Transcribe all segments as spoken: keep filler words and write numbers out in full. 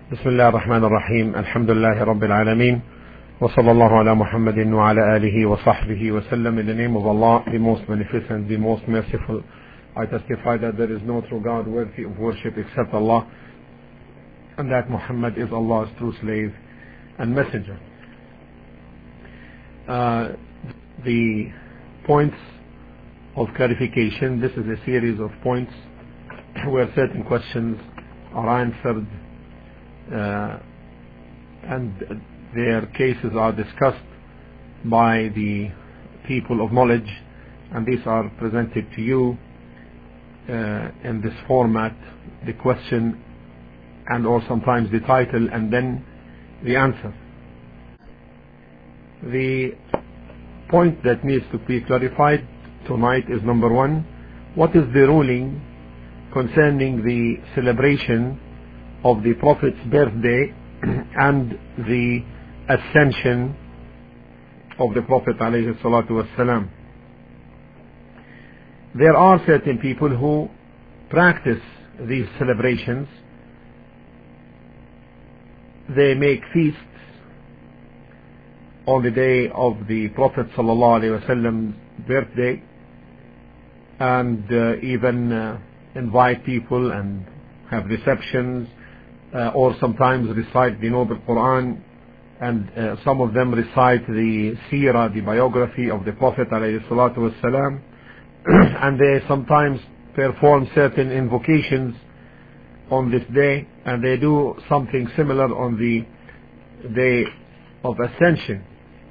بسم الله الرحمن الرحيم. الحمد لله رب العالمين, وصلى الله على محمد وعلى آله وصحبه وسلم. In the name of Allah, the most beneficent, the most merciful, I testify that there is no true God worthy of worship except Allah, and that Muhammad is Allah's true slave and messenger. Uh, the points of clarification: this is a series of points where certain questions are answered uh, and their cases are discussed by the people of knowledge, and these are presented to you uh, in this format: the question and or sometimes the title and then the answer. The point that needs to be clarified tonight is number one: what is the ruling concerning the celebration of the Prophet's birthday and the ascension of the Prophet alayhi salatu wassalam? There are certain people who practice these celebrations. They make feasts on the day of the Prophet sallallahu alaihi wasallam's birthday, and uh, even uh, invite people and have receptions, uh, or sometimes recite the Noble Quran, and uh, some of them recite the seerah, the biography of the Prophet alayhi salatu wassalam, and they sometimes perform certain invocations on this day, and they do something similar on the day of Ascension.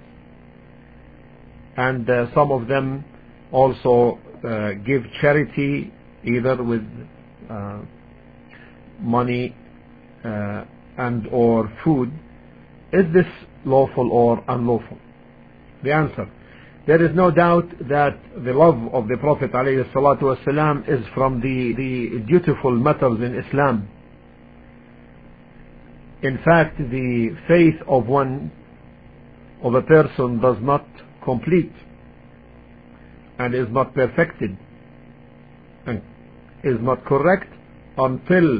And uh, some of them also uh, give charity, either with uh, money uh, and or food. Is this lawful or unlawful? The answer: there is no doubt that the love of the Prophet ﷺ is from the, the dutiful matters in Islam. In fact, the faith of one, of a person, does not complete and is not perfected and is not correct until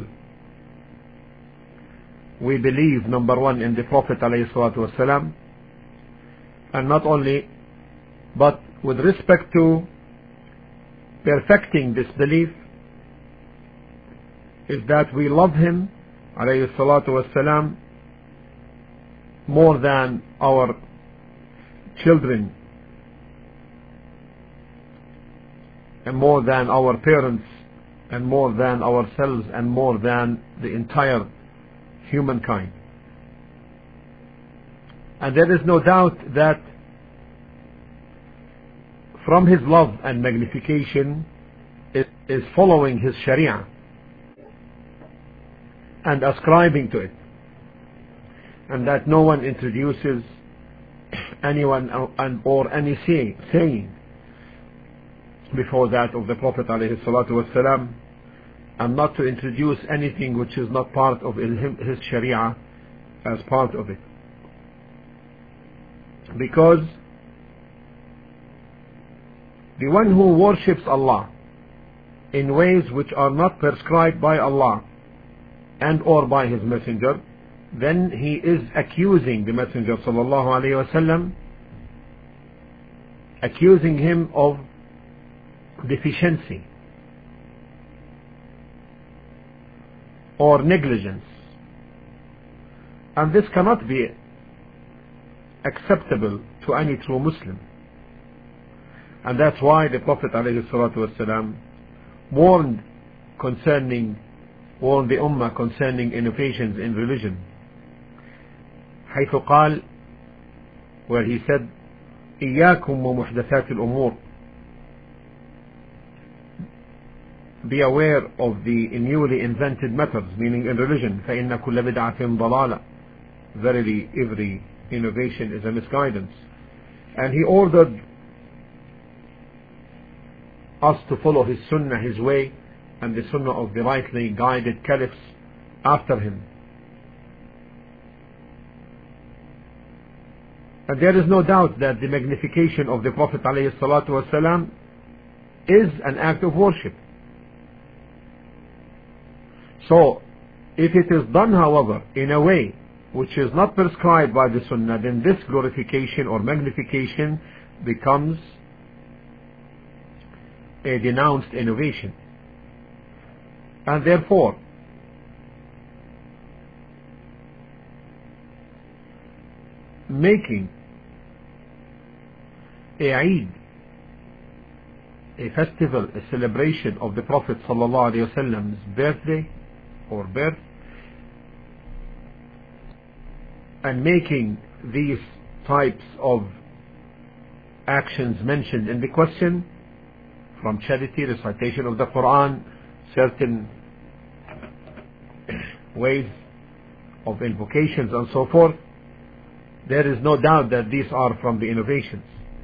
we believe, number one, in the Prophet ﷺ, and not only, but with respect to perfecting this belief, is that we love him alayhi salatu wassalam more than our children, and more than our parents, and more than ourselves, and more than the entire humankind. And there is no doubt that from his love and magnification is, is following his Sharia and ascribing to it, and that no one introduces anyone and or any say, saying before that of the Prophet alayhi salatu wassalam, and not to introduce anything which is not part of his Sharia as part of it, because the one who worships Allah in ways which are not prescribed by Allah and or by his messenger, then he is accusing the Messenger sallallahu alaihi wasallam, accusing him of deficiency or negligence, and this cannot be acceptable to any true Muslim. And that's why the Prophet ﷺ warned concerning, warned the Ummah concerning innovations in religion. حيث قال, where he said, إياكم ومحدثات الأمور, be aware of the newly invented methods, meaning in religion. فإن كل بدعة ضلالة, verily every innovation is a misguidance. And he ordered us to follow his sunnah, his way, and the sunnah of the rightly guided caliphs after him. And there is no doubt that the magnification of the Prophet ﷺ is an act of worship. So If it is done, however, in a way which is not prescribed by the Sunnah, then this glorification or magnification becomes a denounced innovation. And therefore, making a Eid, a festival, a celebration of the Prophet ﷺ's birthday or birth, and making these types of actions mentioned in the question, from charity, recitation of the Quran, certain ways of invocations and so forth, there is no doubt that these are from the innovations.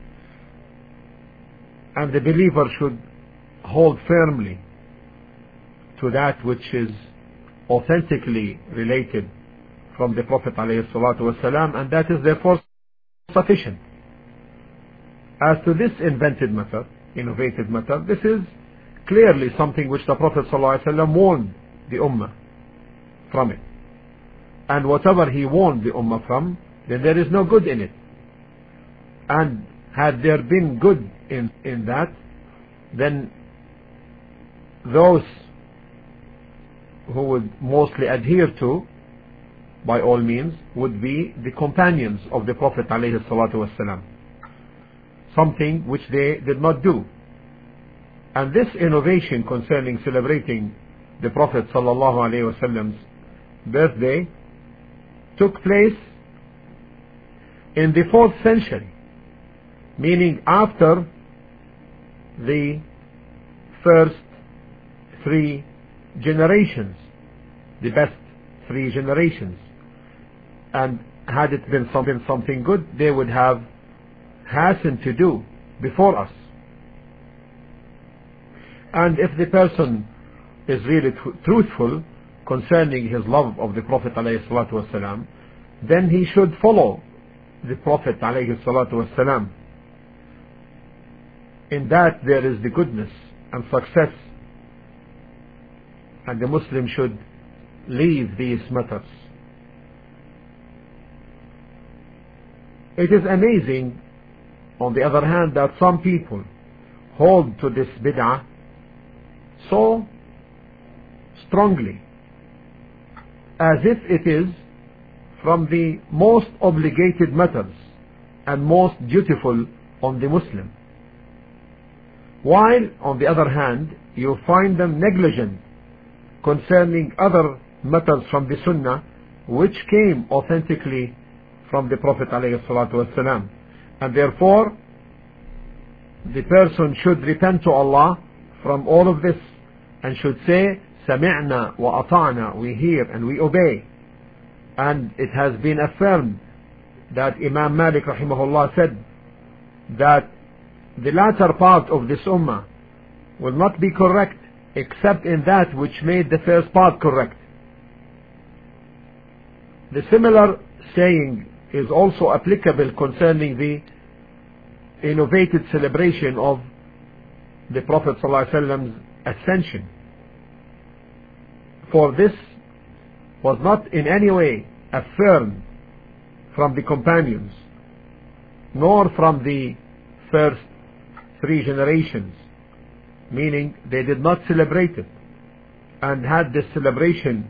And the believer should hold firmly to that which is authentically related from the Prophet ﷺ, and that is therefore sufficient. As to this invented method, innovated method, this is clearly something which the Prophet ﷺ warned the Ummah from it. And whatever he warned the Ummah from, then there is no good in it. And had there been good in, in that, then those who would mostly adhere to, by all means, would be the companions of the Prophet ﷺ. Something which they did not do. And this innovation concerning celebrating the Prophet ﷺ's birthday took place in the fourth century, meaning after the first three generations, the best three generations. And had it been something, something good, they would have hastened to do before us. And if the person is really tr truthful concerning his love of the Prophet ﷺ, then he should follow the Prophet ﷺ. In that there is the goodness and success, and the Muslim should leave these methods. It is amazing, on the other hand, that some people hold to this bid'ah so strongly, as if it is from the most obligated methods and most dutiful on the Muslim, while on the other hand you find them negligent concerning other methods from the Sunnah which came authentically from the Prophet ﷺ. And therefore the person should repent to Allah from all of this and should say, Sami'na wa ata'na, we hear and we obey. And it has been affirmed that Imam Malik rahimahullah said that the latter part of this ummah will not be correct except in that which made the first part correct. The similar saying is also applicable concerning the innovated celebration of the Prophet ﷺ's ascension. For this was not in any way affirmed from the companions, nor from the first three generations, meaning they did not celebrate it. And had this celebration,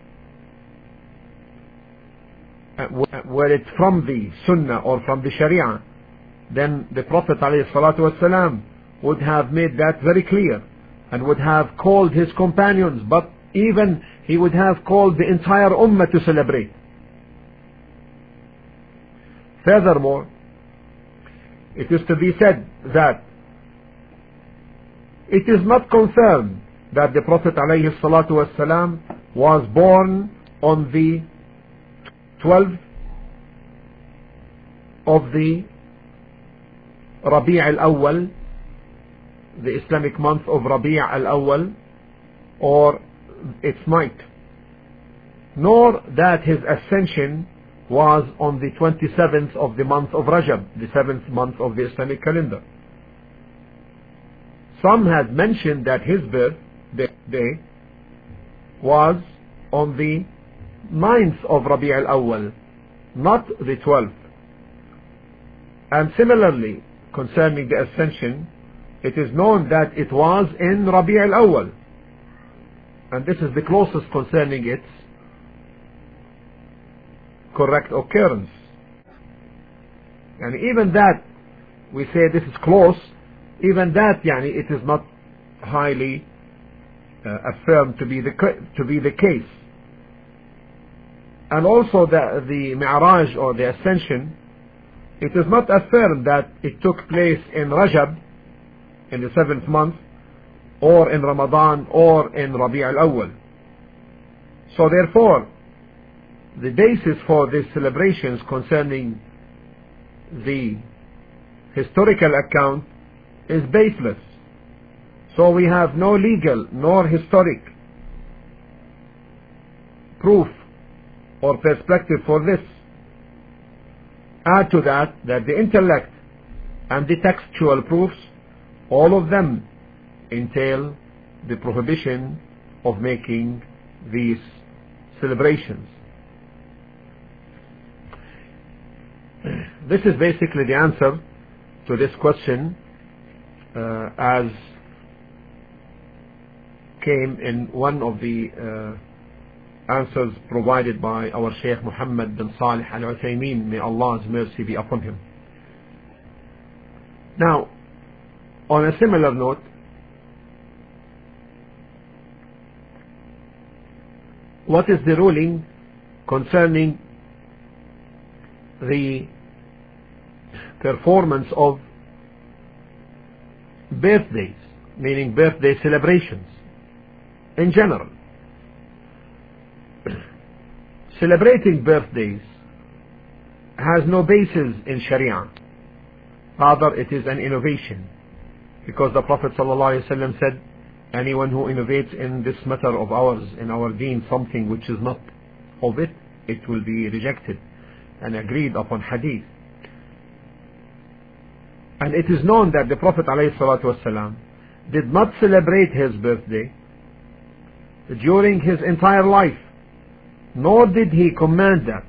were it from the Sunnah or from the Sharia, then the Prophet ﷺ would have made that very clear and would have called his companions, but even he would have called the entire ummah to celebrate. Furthermore, it is to be said that it is not confirmed that the Prophet ﷺ was born on the twelfth of the Rabi' al-Awwal, the Islamic month of Rabi' al-Awwal, or its night, nor that his ascension was on the twenty-seventh of the month of Rajab, the seventh month of the Islamic calendar. Some had mentioned that his birthday was on the ninth of Rabi' al-Awwal, not the twelfth. And similarly, concerning the ascension, it is known that it was in Rabi' al-Awwal, and this is the closest concerning its correct occurrence. And even that, we say this is close, even that, yani, it is not highly uh, affirmed to be the to be the case. And also the the Mi'raj, or the ascension, it is not affirmed that it took place in Rajab, in the seventh month, or in Ramadan, or in Rabi' al-Awwal. So therefore, the basis for these celebrations concerning the historical account is baseless. So we have no legal nor historic proof or perspective for this. Add to that that the intellect and the textual proofs, all of them entail the prohibition of making these celebrations. This is basically the answer to this question uh, as came in one of the uh, answers provided by our Shaykh Muhammad bin Salih al-Uthaymeen, may Allah's mercy be upon him. Now, on a similar note, what is the ruling concerning the performance of birthdays, meaning birthday celebrations in general? Celebrating birthdays has no basis in Sharia. Rather, it is an innovation, because the Prophet ﷺ said, anyone who innovates in this matter of ours, in our deen, something which is not of it, it will be rejected and agreed upon hadith. And it is known that the Prophet ﷺ did not celebrate his birthday during his entire life, nor did he command that.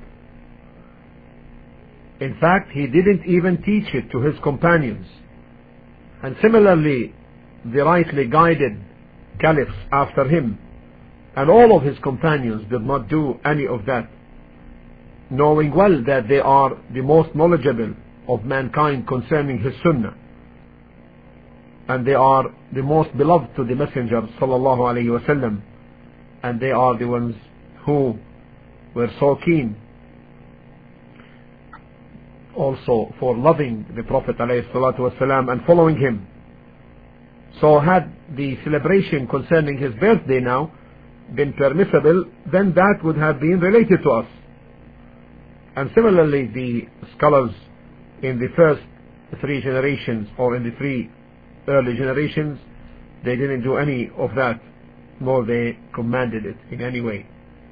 In fact, he didn't even teach it to his companions. And similarly, the rightly guided caliphs after him and all of his companions did not do any of that, knowing well that they are the most knowledgeable of mankind concerning his sunnah, and they are the most beloved to the Messenger sallallahu alaihi wasallam, and they are the ones who were so keen also for loving the Prophet alayhi salatu wasalam and following him. So had the celebration concerning his birthday now been permissible, then that would have been related to us. And similarly, the scholars in the first three generations, or in the three early generations, they didn't do any of that, nor they commanded it in any way.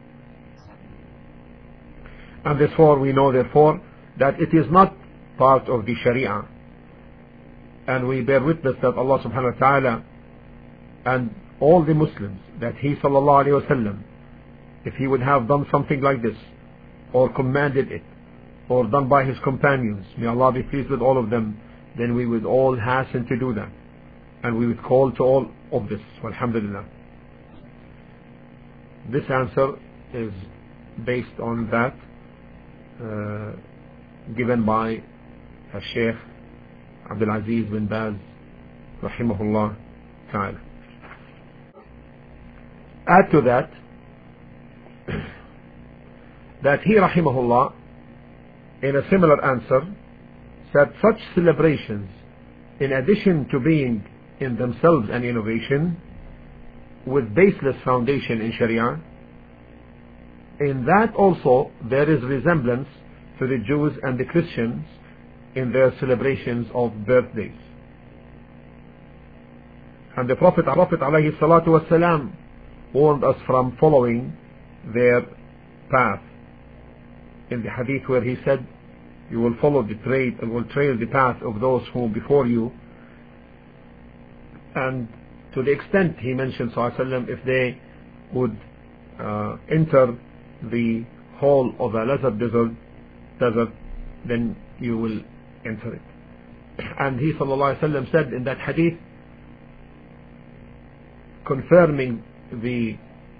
And therefore we know therefore that it is not part of the Sharia. And we bear witness that Allah subhanahu wa ta'ala and all the Muslims, that He sallallahu alayhi wa sallam, if He would have done something like this, or commanded it, or done by His companions, may Allah be pleased with all of them, then we would all hasten to do that. And we would call to all of this. Alhamdulillah. This answer is based on that uh, given by Shaykh Abdul Aziz bin Baz rahimahullah ta'ala. Add to that that he rahimahullah in a similar answer said such celebrations, in addition to being in themselves an innovation with baseless foundation in Sharia, in that also there is resemblance to the Jews and the Christians in their celebrations of birthdays. And the Prophet, Prophet alayhi salatu wasalam warned us from following their path in the hadith where he said, you will follow the trail, will trail the path of those who before you. And to the extent he mentioned sallallahu alaihi wasallam, if they would uh, enter the whole of the Al-Azhar desert, desert, then you will enter it. And he sallallahu alaihi wasallam said in that hadith, confirming the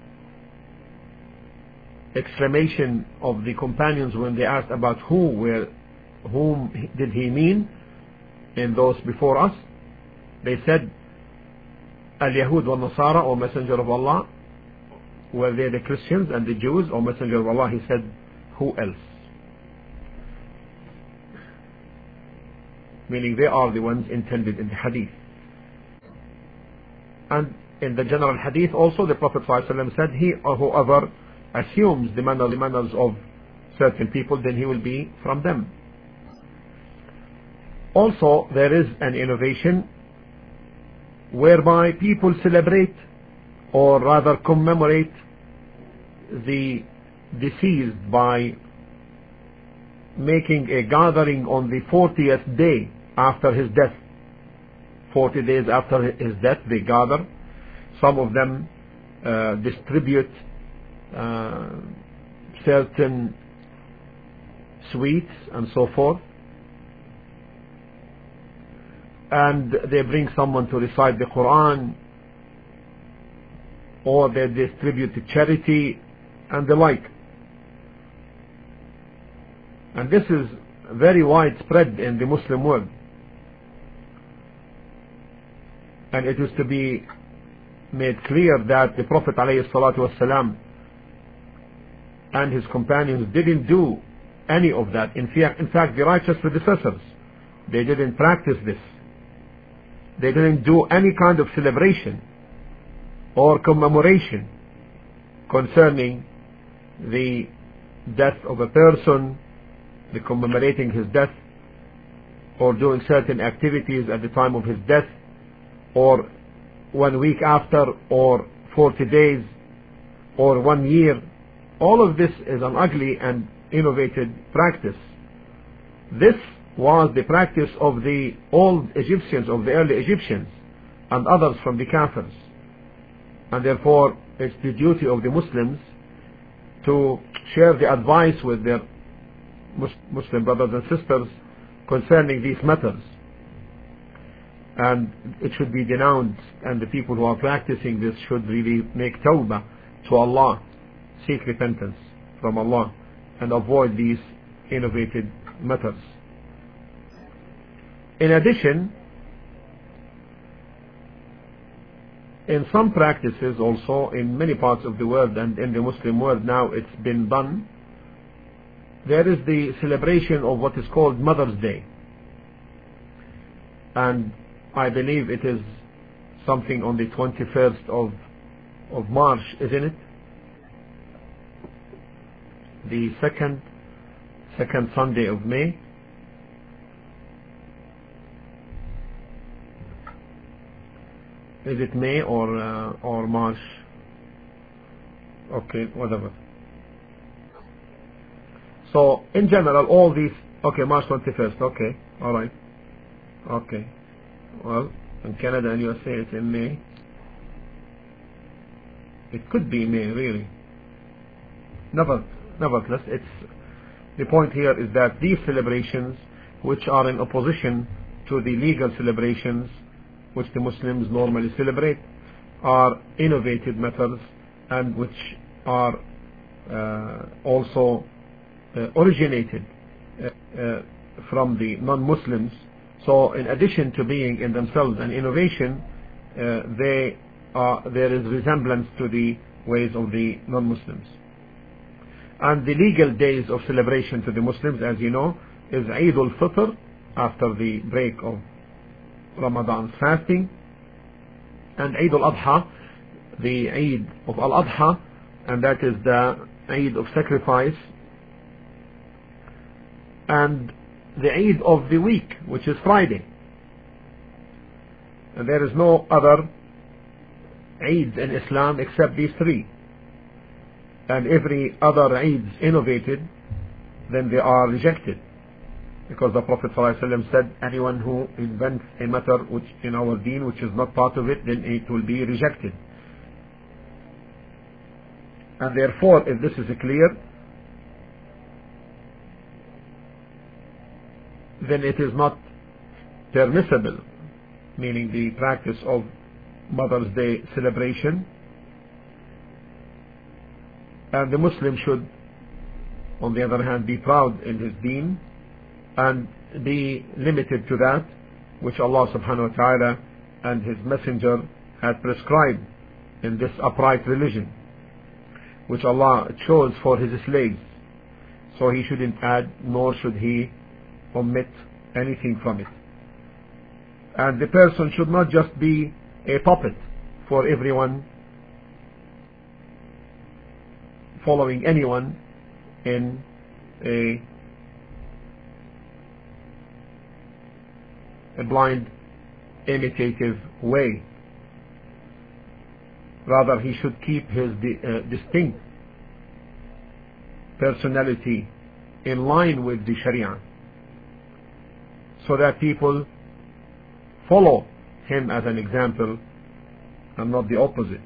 exclamation of the companions when they asked about who were, whom did he mean in those before us, they said Al-Yahud wal-Nasara, O Messenger of Allah. Were they the Christians and the Jews, O Messenger of Allah? He said, who else? Meaning they are the ones intended in the hadith. And in the general hadith also, the Prophet ﷺ said, he or whoever assumes the manner, the manners of certain people, then he will be from them. Also, there is an innovation whereby people celebrate, or rather commemorate, the deceased by making a gathering on the fortieth day after his death. Forty days after his death they gather. Some of them uh, distribute uh, certain sweets and so forth, and they bring someone to recite the Quran, or they distribute to charity and the like. And this is very widespread in the Muslim world. And it is to be made clear that the Prophet ﷺ and his companions didn't do any of that. In fact, in fact, the righteous predecessors, they didn't practice this. They didn't do any kind of celebration or commemoration concerning the death of a person, the commemorating his death, or doing certain activities at the time of his death, or one week after, or forty days, or one year. All of this is an ugly and innovative practice. This was the practice of the old Egyptians, of the early Egyptians, and others from the Kafirs. And therefore it's the duty of the Muslims to share the advice with their Muslim brothers and sisters concerning these matters. And it should be denounced, and the people who are practicing this should really make tawbah to Allah, seek repentance from Allah, and avoid these innovative matters. In addition, in some practices also in many parts of the world and in the Muslim world now it's been done, there is the celebration of what is called Mother's Day. And I believe it is something on the twenty-first of, of March, isn't it? The second, second Sunday of May. Is it May or uh, or March? Okay, whatever. So in general, all these. Okay, March twenty-first. Okay, all right. Okay. Well, in Canada and U S A, it's in May. It could be May, really. Never, nevertheless, it's the point here is that these celebrations, which are in opposition to the legal celebrations which the Muslims normally celebrate, are innovative methods, and which are uh, also uh, originated uh, uh, from the non-Muslims. So in addition to being in themselves an innovation, uh, they are, there is resemblance to the ways of the non-Muslims. And the legal days of celebration to the Muslims, as you know, is Eid al-Fitr, after the break of Ramadan fasting, and Eid al-Adha, the Eid of al-Adha, and that is the Eid of sacrifice, and the Eid of the week, which is Friday. And there is no other Eid in Islam except these three. And every other Eid innovated, then they are rejected. Because the Prophet ﷺ said, anyone who invents a matter which in our deen which is not part of it, then it will be rejected. And therefore, if this is clear, then it is not permissible, meaning the practice of Mother's Day celebration. And the Muslim should, on the other hand, be proud in his deen and be limited to that which Allah subhanahu wa ta'ala and his messenger had prescribed in this upright religion, which Allah chose for his slaves. So he shouldn't add, nor should he omit anything from it. And the person should not just be a puppet for everyone, following anyone in a, a blind imitative way. Rather, he should keep his di uh, distinct personality in line with the Sharia, so that people follow him as an example and not the opposite.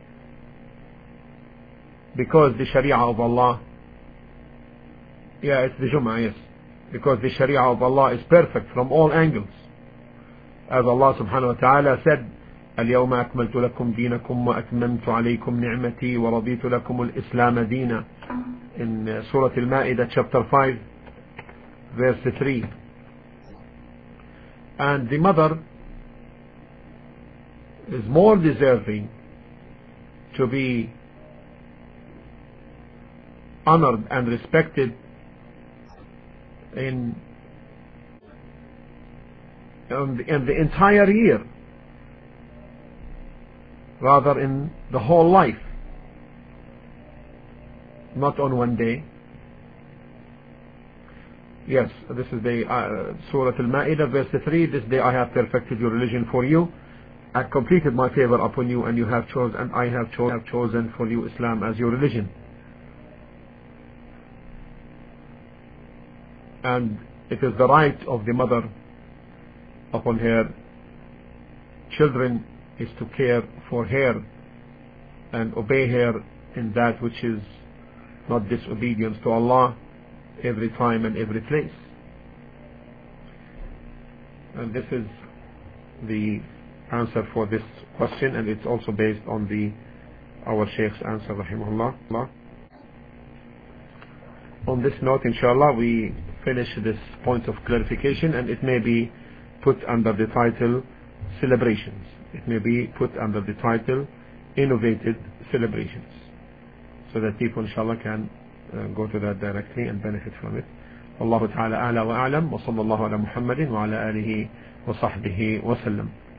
Because the Sharia of Allah, yeah, it's the Jum'ah, yes, because the Sharia of Allah is perfect from all angles. As Allah subhanahu wa ta'ala said, اليوم أكملت لكم دينكم وأتممت عليكم نعمتي ورضيت لكم الإسلام دينا, in Surah Al-Ma'idah chapter five verse three. And the mother is more deserving to be honored and respected in, in, the, in the entire year, rather in the whole life, not on one day. Yes, this is the uh, Surah Al-Ma'idah verse three. This day I have perfected your religion for you, I completed my favor upon you, and you have chosen, and I have, cho have chosen for you Islam as your religion. And it is the right of the mother upon her children is to care for her and obey her in that which is not disobedience to Allah every time and every place. And this is the answer for this question, and it's also based on the our Sheikh's answer, rahimahullah. On this note, inshallah, we finish this point of clarification, and it may be put under the title celebrations. It may be put under the title innovated celebrations, so that people inshallah can uh, go to that directly and benefit from it. Wallahu ta'ala a'la wa a'lam, wa sallallahu ala Muhammadin wa ala alihi wa sahbihi wa sallam.